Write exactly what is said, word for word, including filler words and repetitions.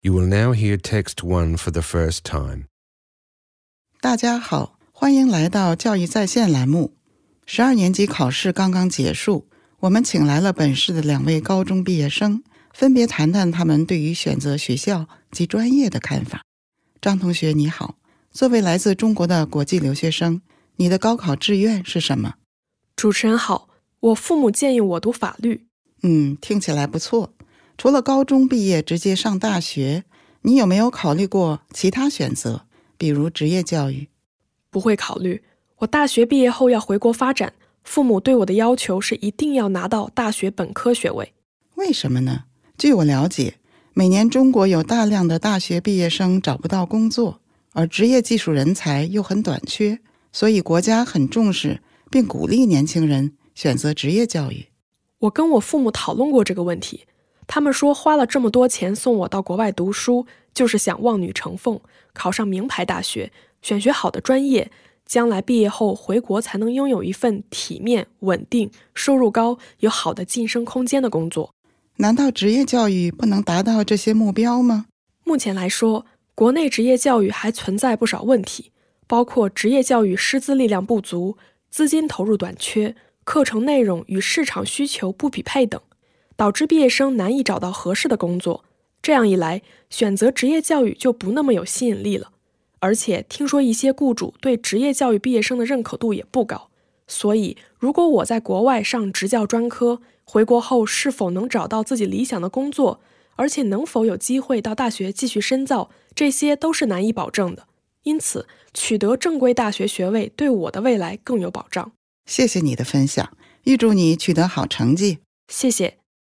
You will now hear text one for the first time. 大家好，欢迎来到教育在线栏目。十二年级考试刚刚结束，我们请来了本市的两位高中毕业生，分别谈谈他们对于选择学校及专业的看法。张同学你好，作为来自中国的国际留学生，你的高考志愿是什么？ 主持人好，我父母建议我读法律。 嗯，听起来不错。除了高中毕业直接上大学，你有没有考虑过其他选择，比如职业教育？ 不会考虑，我大学毕业后要回国发展，父母对我的要求是一定要拿到大学本科学位。 为什么呢？据我了解，每年中国有大量的大学毕业生找不到工作，而职业技术人才又很短缺，所以国家很重视并鼓励年轻人选择职业教育。 我跟我父母讨论过这个问题，他们说花了这么多钱送我到国外读书，就是想望女成凤，考上名牌大学，选学好的专业，将来毕业后回国才能拥有一份体面、稳定、收入高、有好的晋升空间的工作。 难道职业教育不能达到这些目标吗？ 目前来说，国内职业教育还存在不少问题，包括职业教育师资力量不足、资金投入短缺、课程内容与市场需求不匹配等，导致毕业生难以找到合适的工作。这样一来，选择职业教育就不那么有吸引力了。而且听说一些雇主对职业教育毕业生的认可度也不高，所以如果我在国外上职教专科，回国后是否能找到自己理想的工作，而且能否有机会到大学继续深造，这些都是难以保证的。因此，取得正规大学学位对我的未来更有保障。 谢谢你的分享，预祝你取得好成绩。 谢谢。